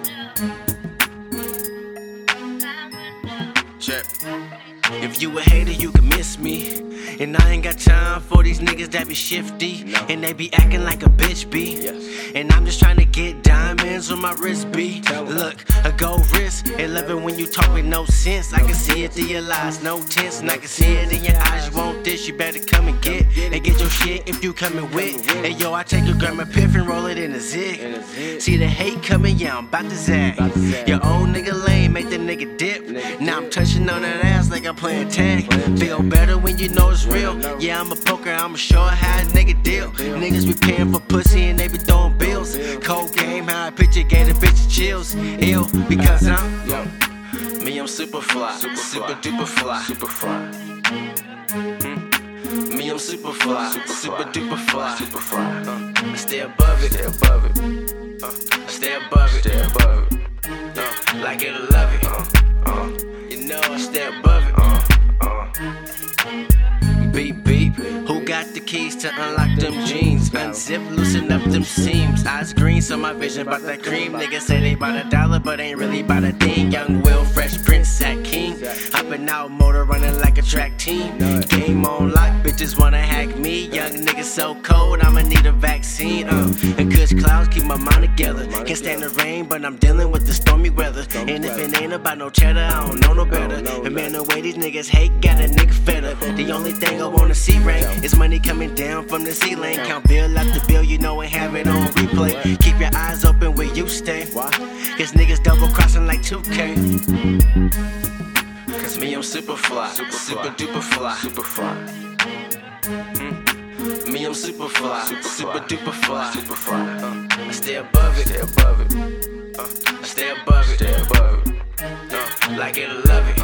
Check. If you a hater, you can miss me. And I ain't got time for these niggas that be shifty. No. And they be acting like a bitch be. Yes. And I'm just trying to get diamonds on my wrist be. Tell 'em. Look, a gold wrist. And love it when you talk with no sense. I can see it through your lies, no tense. And I can see it in your eyes. You want this, you better come and get. And get your shit if you coming with. Hey yo, I take a grandma piff and roll it in a zig. See the hate coming, yeah, I'm about to zag. Your old nigga lame, make the nigga dip. Now I'm touching on that ass like I'm playing tag. Feel better when you know it's real. Yeah, I'm a poker, I'ma show how a nigga deal. Niggas be paying for pussy and they be throwing bills. Cold game, how I picture gave the bitch chills. Ill, because me, I'm super fly, super duper fly. Super fly. Me, I'm super fly, super duper fly. Super fly. I stay above it, Stay above it. I stay above it, Stay above it. like it or love it. You know I stay above it. Beep beep, who got the keys to unlock them jeans? Unzip, loosen up them seams. Eyes green, so my vision bout that cream. Niggas say they bout $1, but ain't really bout a thing. Young Will, Fresh Prince, Zach King. Hopping out, motor running like a track team. Game on lock, bitches wanna hack me. Young niggas so cold, I'ma need a vaccine. And kush clouds keep my mind together. Can't stand the rain, but I'm dealing with the stormy weather. And if it ain't about no cheddar, I don't know no better. And man, the way these niggas hate got a nigga fed up. The only thing I wanna see rain is money coming down from the ceiling. Count bill after bill, you know, and have it on replay. Keep your eyes open where you stay. Cause niggas double crossing like 2K. Cause me, I'm super fly, super duper fly. Super fly. Me, I'm super fly, super duper fly. Super fly. I stay above it, Stay above it. I stay above it, Stay above it. like it or love it.